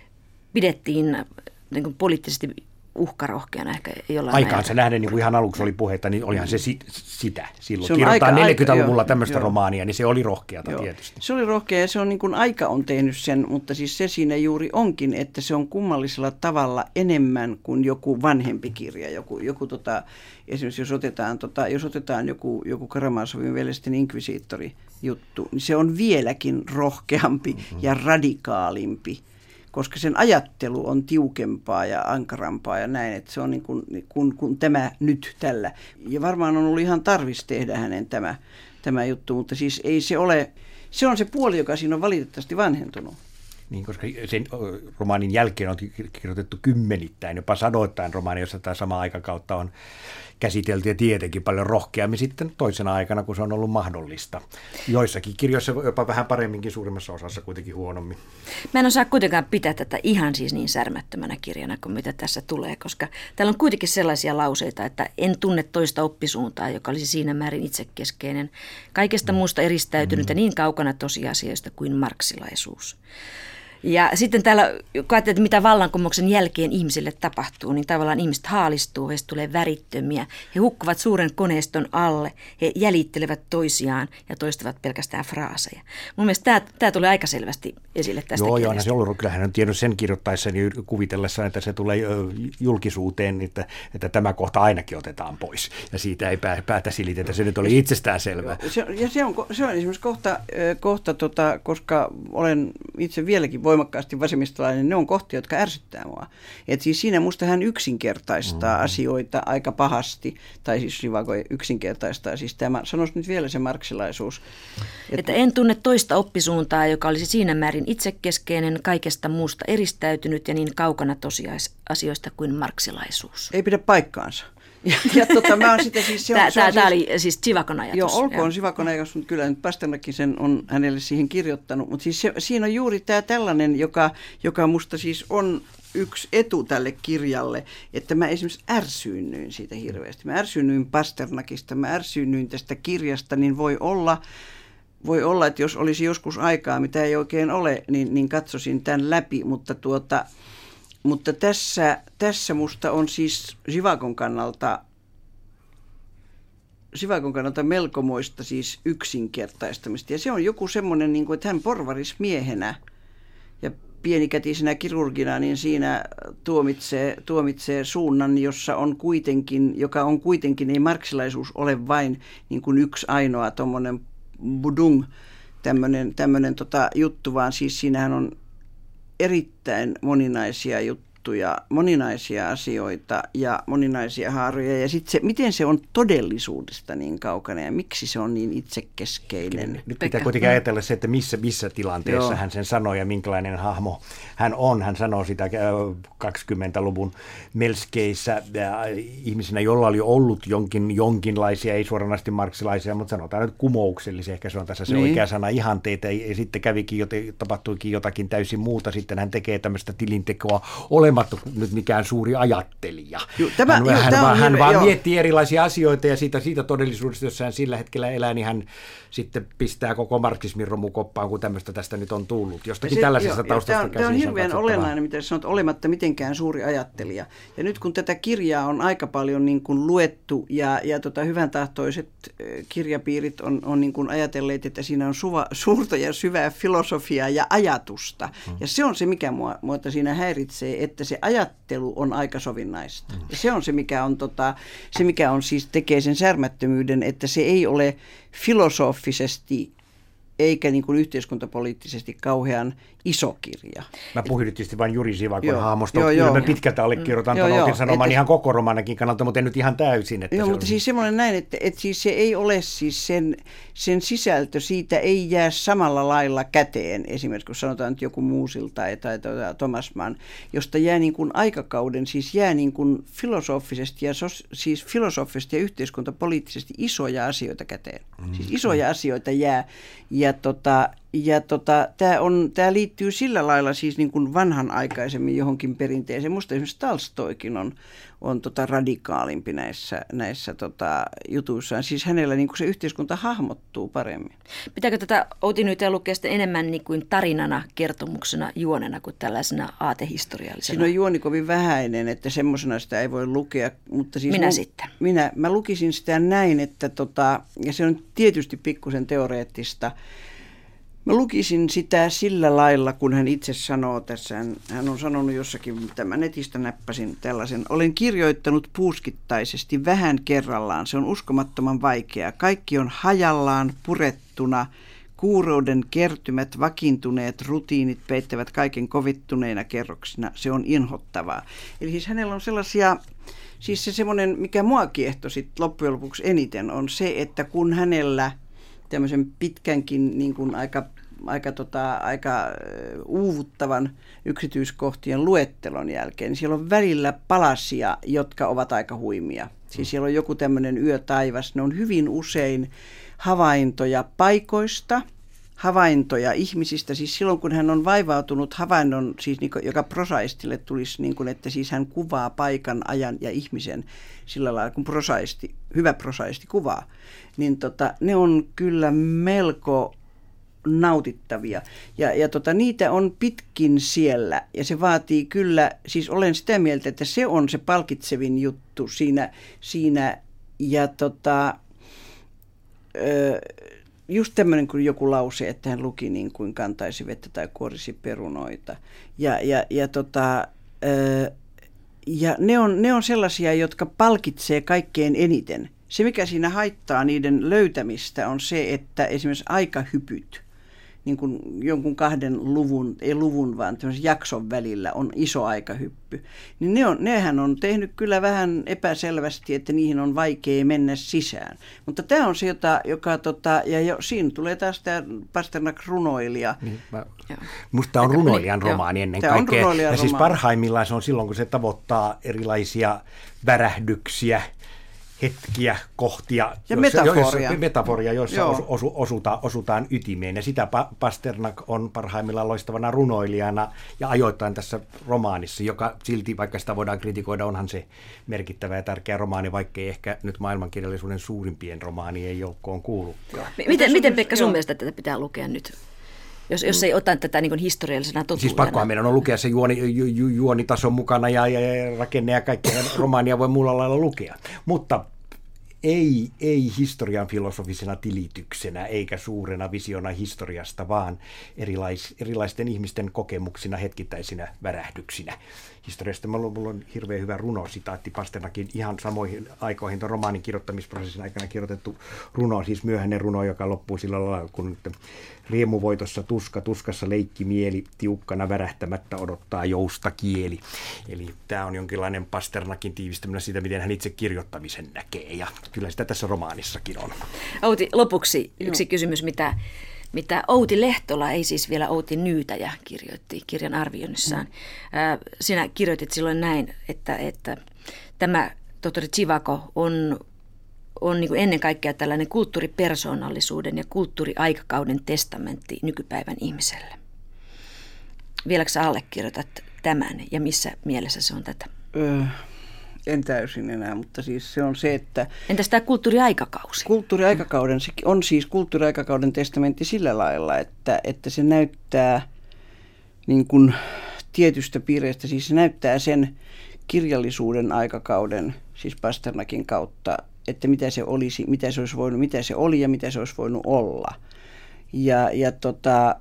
[SPEAKER 2] pidettiin niin kuin poliittisesti uhkarohkeana ehkä jollain
[SPEAKER 4] aikaansa nähden, niin kuin ihan aluksi oli puhetta, niin olihan se si- sitä silloin. Kirjoittaa neljäkymmentäluvulla tämmöistä joo, romaania, niin se oli rohkeata joo. tietysti.
[SPEAKER 3] Se oli rohkea ja se on niin kuin aika on tehnyt sen, mutta siis se siinä juuri onkin, että se on kummallisella tavalla enemmän kuin joku vanhempi kirja. Joku, joku tota, esimerkiksi jos otetaan, tota, jos otetaan joku, joku Karamazovin veljesten inkvisiittori juttu, niin se on vieläkin rohkeampi mm-hmm. ja radikaalimpi, koska sen ajattelu on tiukempaa ja ankarampaa ja näin, että se on niin kuin, kun, kun tämä nyt tällä. Ja varmaan on ollut ihan tarvis tehdä hänen tämä, tämä juttu, mutta siis ei se ole, se on se puoli, joka siinä on valitettavasti vanhentunut.
[SPEAKER 4] Niin, koska sen romaanin jälkeen on kirjoitettu kymmenittäin, jopa sadoittain romaani, jossa tämä sama aikakautta on käsitelty ja tietenkin paljon rohkeammin sitten toisena aikana, kun se on ollut mahdollista. Joissakin kirjoissa jopa vähän paremminkin, suurimmassa osassa kuitenkin huonommin.
[SPEAKER 2] Mä en osaa kuitenkaan pitää tätä ihan siis niin särmättömänä kirjana kuin mitä tässä tulee, koska täällä on kuitenkin sellaisia lauseita, että en tunne toista oppisuuntaa, joka olisi siinä määrin itsekeskeinen, kaikesta muusta eristäytynyt ja niin kaukana tosiasioista kuin marksilaisuus. Ja sitten täällä, kun ajattelee, mitä vallankumouksen jälkeen ihmisille tapahtuu, niin tavallaan ihmiset haalistuu, heistä tulee värittömiä. He hukkuvat suuren koneiston alle, he jäljittelevät toisiaan ja toistavat pelkästään fraaseja. Mun mielestä tämä, tämä tulee aika selvästi esille tästä
[SPEAKER 4] Joo,
[SPEAKER 2] kirjasta.
[SPEAKER 4] Joo, ollut. Kyllähän on tiennyt sen kirjoittaessaan ja kuvitellessaan, että se tulee julkisuuteen, että, että tämä kohta ainakin otetaan pois. Ja siitä ei päätä silitetä, se nyt oli itsestään selvää.
[SPEAKER 3] Se, ja se on, se on esimerkiksi kohta, kohta tota, koska olen itse vieläkin voimakkaasti vasemmistolainen, ne on kohtia, jotka ärsyttää mua. Et siis siinä musta hän yksinkertaistaa mm-hmm. asioita aika pahasti, tai siis Zhivago yksinkertaistaa, siis tämä, sanoisi nyt vielä se marksilaisuus.
[SPEAKER 2] Että, että en tunne toista oppisuuntaa, joka olisi siinä määrin itsekeskeinen, kaikesta muusta eristäytynyt ja niin kaukana tosiasioista kuin marksilaisuus.
[SPEAKER 3] Ei pidä paikkaansa. Ja, ja tota, mä oon sitä siis... Se on,
[SPEAKER 2] tämä
[SPEAKER 3] se on
[SPEAKER 2] tämä
[SPEAKER 3] siis,
[SPEAKER 2] oli siis Zhivakon ajatus.
[SPEAKER 3] Joo, olkoon Zhivakon ajatus, mutta kyllä nyt Pasternakkin sen on hänelle siihen kirjoittanut. Mutta siis se, siinä on juuri tämä tällainen, joka, joka musta siis on yksi etu tälle kirjalle, että mä esimerkiksi ärsyynnyin siitä hirveästi. Mä ärsyynnyin Pasternakista, mä ärsyynnyin tästä kirjasta, niin voi olla... Voi olla, että jos olisi joskus aikaa, mitä ei oikein ole, niin, niin katsoisin tämän läpi, mutta, tuota, mutta tässä, tässä musta on siis Zhivakon kannalta, Zhivakon kannalta melkomoista siis yksinkertaistamista. Ja se on joku semmoinen, niin kuin, että hän porvarismiehenä ja pienikätisenä kirurgina, niin siinä tuomitsee, tuomitsee suunnan, jossa on kuitenkin, joka on kuitenkin, ei marksilaisuus ole vain niin kuin yksi ainoa tuommoinen budung, tämmöinen, tämmöinen tota juttu, vaan siis siinähän on erittäin moninaisia juttuja, moninaisia asioita ja moninaisia haaroja. Ja sitten se, miten se on todellisuudesta niin kaukana ja miksi se on niin itsekeskeinen.
[SPEAKER 4] Nyt pitää kuitenkin ajatella se, että missä, missä tilanteessa Joo. hän sen sanoo ja minkälainen hahmo hän on. Hän sanoo sitä kaksikymmentäluvun melskeissä ihmisenä, jolla oli ollut jonkin, jonkinlaisia, ei suoranaisesti marksilaisia, mutta sanotaan nyt kumouksellisia. Ehkä se on tässä se niin. oikea sana, ihanteita. Ja sitten kävikin, joten tapahtuikin jotakin täysin muuta. Sitten hän tekee tämmöistä tilintekoa olematta nyt mikään suuri ajattelija. Juh, tämä, hän, juh, hän, vaan, hän vaan joo. miettii erilaisia asioita ja siitä, siitä todellisuudesta, jossa hän sillä hetkellä elää, niin hän sitten pistää koko marksismin romukoppaan, kun tämmöistä tästä nyt on tullut. Jostakin se, tällaisesta joo, taustasta käsin.
[SPEAKER 3] Tämä on hirveän olennainen, mitä sanot, olematta mitenkään suuri ajattelija. Ja nyt kun tätä kirjaa on aika paljon niin kuin luettu ja, ja tota, hyvän tahtoiset kirjapiirit on, on niin kuin ajatelleet, että siinä on suva, suurta ja syvää filosofiaa ja ajatusta. Hmm. Ja se on se, mikä mua, mua siinä häiritsee, että se ajattelu on aika sovinnaista. Hmm. Ja se on se, mikä on, tota, se, mikä on siis tekee sen särmättömyyden, että se ei ole filosofisesti eikä niin kuin yhteiskuntapoliittisesti kauhean iso kirja.
[SPEAKER 4] Mä puhuin nyt tietysti vain Juri Zhivakon hahmosta. Joo, joo, mä pitkältä allekirjoitan tuon Outin sanoman ihan koko romanakin kannalta, mutta en nyt ihan täysin. Että
[SPEAKER 3] joo,
[SPEAKER 4] se
[SPEAKER 3] mutta
[SPEAKER 4] on...
[SPEAKER 3] siis semmoinen näin, että, että siis se ei ole siis sen, sen sisältö, siitä ei jää samalla lailla käteen. Esimerkiksi kun sanotaan nyt joku Muusilta tai, tai Thomas Mann, josta jää niin kuin aikakauden, siis jää niin kuin filosofisesti ja, sos, siis filosofisesti ja yhteiskuntapoliittisesti isoja asioita käteen. Mm. Siis isoja asioita jää. Ja, tota, ja tota, tämä, on, tämä liittyy sillä lailla siis niin kuin vanhanaikaisemmin johonkin perinteeseen. Musta esimerkiksi Tolstoikin on, on tota radikaalimpi näissä, näissä tota jutuissaan. Siis hänellä niin kuin se yhteiskunta hahmottuu paremmin.
[SPEAKER 2] Pitääkö tätä Outi nyt lukea enemmän niin kuin tarinana, kertomuksena, juonena kuin tällaisena aatehistoriallisena?
[SPEAKER 3] Siinä on juoni kovin vähäinen, että semmoisena sitä ei voi lukea. Mutta siis
[SPEAKER 2] minä
[SPEAKER 3] mun,
[SPEAKER 2] sitten.
[SPEAKER 3] Minä, mä lukisin sitä näin, että tota, ja se on tietysti pikkusen teoreettista. Mä lukisin sitä sillä lailla, kun hän itse sanoo tässä, hän, hän on sanonut jossakin, tämä netistä näppäsin tällaisen, olen kirjoittanut puuskittaisesti vähän kerrallaan, se on uskomattoman vaikeaa. Kaikki on hajallaan, purettuna, kuurouden kertymät, vakiintuneet rutiinit peittävät kaiken kovittuneina kerroksina, se on inhottavaa. Eli siis hänellä on sellaisia, siis se semmoinen, mikä mua kiehtoi sitten loppujen lopuksi eniten, on se, että kun hänellä tämmöisen pitkänkin niin kuin aika, aika, tota, aika uuvuttavan yksityiskohtien luettelon jälkeen, niin siellä on välillä palasia, jotka ovat aika huimia. Siis siellä on joku tämmöinen yötaivas, ne on hyvin usein havaintoja paikoista, havaintoja ihmisistä, siis silloin kun hän on vaivautunut havainnon, siis niin kuin, joka prosaistille tulisi, niin kuin, että siis hän kuvaa paikan, ajan ja ihmisen sillä lailla, kun prosaisti, hyvä prosaisti kuvaa, niin tota, ne on kyllä melko nautittavia. Ja, ja tota, niitä on pitkin siellä, ja se vaatii kyllä, siis olen sitä mieltä, että se on se palkitsevin juttu siinä, siinä ja tota, ö, just tämmöinen kuin joku lause, että hän luki niin kuin kantaisi vettä tai kuorisi perunoita. Ja, ja, ja, tota, ja ne, on, ne on sellaisia, jotka palkitsee kaikkein eniten. Se, mikä siinä haittaa niiden löytämistä, on se, että esimerkiksi aikahypyt, niin kuin jonkun kahden luvun, ei luvun, vaan tämmöisen jakson välillä on iso aikahyppy, niin ne on, nehän on tehnyt kyllä vähän epäselvästi, että niihin on vaikea mennä sisään. Mutta tämä on se, jota, joka, tota, ja jo, siinä tulee taas tämä Pasternak-runoilija.
[SPEAKER 4] Niin, mä, musta tämä on runoilijan romaani ennen
[SPEAKER 3] tämä
[SPEAKER 4] kaikkea.
[SPEAKER 3] On
[SPEAKER 4] ja siis parhaimmillaan se on silloin, kun se tavoittaa erilaisia värähdyksiä, hetkiä, kohtia,
[SPEAKER 3] ja
[SPEAKER 4] joissa,
[SPEAKER 3] metaforia,
[SPEAKER 4] joissa, metaforia, joissa osu, osu, osutaan, osutaan ytimeen. Ja sitä Pasternak on parhaimmillaan loistavana runoilijana ja ajoittain tässä romaanissa, joka silti, vaikka sitä voidaan kritikoida, onhan se merkittävä ja tärkeä romaani, vaikkei ehkä nyt maailmankirjallisuuden suurimpien romaanien joukkoon kuulu.
[SPEAKER 2] Miten, miten Pekka sun mielestä tätä pitää lukea nyt? Jos, jos ei ota tätä niin historiallisena totuutena.
[SPEAKER 4] Siis pakkohan meidän on lukea se juoni, ju, ju, juonitason mukana ja, ja, ja rakenne ja kaikkea romaania voi muulla lailla lukea. Mutta ei, ei historian filosofisena tilityksenä eikä suurena visiona historiasta, vaan erilais, erilaisten ihmisten kokemuksina, hetkittäisinä värähdyksinä. Historiasta minulla on hirveän hyvä runositaatti Pasternakin ihan samoihin aikoihin tuon romaanin kirjoittamisprosessin aikana kirjoitettu runo, siis myöhäinen runo, joka loppuu sillä lailla, kun riemuvoitossa tuska, tuskassa leikki mieli, tiukkana värähtämättä odottaa jousta kieli. Eli tämä on jonkinlainen Pasternakin tiivistäminen siitä, miten hän itse kirjoittamisen näkee, ja kyllä sitä tässä romaanissakin on.
[SPEAKER 2] Outi, lopuksi yksi Joo. kysymys, mitä, mitä Outi Lehtola, ei siis vielä Outi Nyytäjä, kirjoitti kirjan arvioinnissaan. Mm. Sinä kirjoitit silloin näin, että, että tämä tohtori Chivako on, on niin kuin ennen kaikkea tällainen kulttuuripersoonallisuuden ja kulttuuriaikakauden testamentti nykypäivän ihmiselle. Vieläkö sä allekirjoitat tämän ja missä mielessä se on tätä?
[SPEAKER 3] Öö. En täysin enää, mutta siis se on se, että...
[SPEAKER 2] Entäs tämä kulttuuriaikakausi?
[SPEAKER 3] Kulttuuriaikakauden, se on siis kulttuuriaikakauden testamentti sillä lailla, että, että se näyttää niin kuin tietystä piireistä, siis se näyttää sen kirjallisuuden aikakauden, siis Pasternakin kautta, että mitä se olisi, mitä se olisi voinut, mitä se oli ja mitä se olisi voinut olla. Ja, ja tota,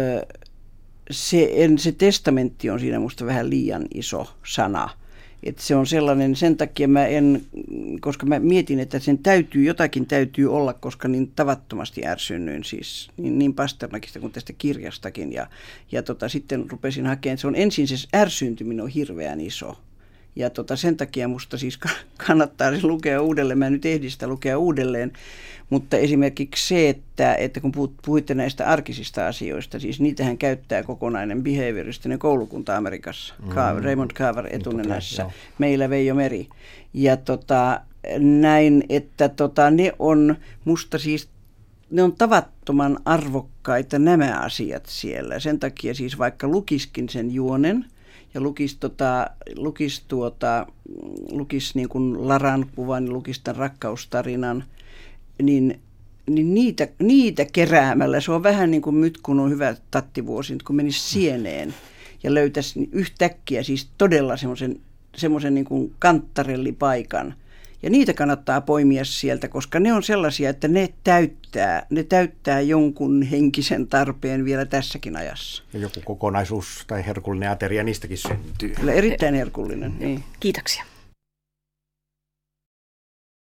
[SPEAKER 3] se, se testamentti on siinä musta vähän liian iso sana. Että se on sellainen, sen takia mä en, koska mä mietin, että sen täytyy, jotakin täytyy olla, koska niin tavattomasti ärsynyin siis niin, niin Pasternakista kuin tästä kirjastakin. Ja, ja tota, sitten rupesin hakemaan, se on ensin se ärsyyntyminen on hirveän iso. Ja tota, sen takia musta siis kannattaa siis lukea uudelleen, mä en nyt ehdi sitä lukea uudelleen, mutta esimerkiksi se, että, että kun puhuitte näistä arkisista asioista, siis niitähän käyttää kokonainen behavioristinen koulukunta Amerikassa, mm. Raymond Carver etunenässä, meillä Veijo Meri. Ja tota, näin, että tota, ne on musta siis, ne on tavattoman arvokkaita nämä asiat siellä. Sen takia siis vaikka lukiskin sen juonen, ja lukisi, tota, lukisi, tuota, lukisi niin kuin Laran kuvan, lukisi tämän rakkaustarinan, niin, niin niitä, niitä keräämällä, se on vähän niin kuin nyt, kun on hyvä tattivuosi, kun menisi sieneen ja löytäisi yhtäkkiä siis todella semmoisen, semmoisen niin kuin kanttarellipaikan. Ja niitä kannattaa poimia sieltä, koska ne on sellaisia, että ne täyttää, ne täyttää jonkun henkisen tarpeen vielä tässäkin ajassa.
[SPEAKER 4] Ja joku kokonaisuus tai herkullinen ateria niistäkin syntyy.
[SPEAKER 3] Kyllä erittäin herkullinen. Niin.
[SPEAKER 2] Kiitoksia.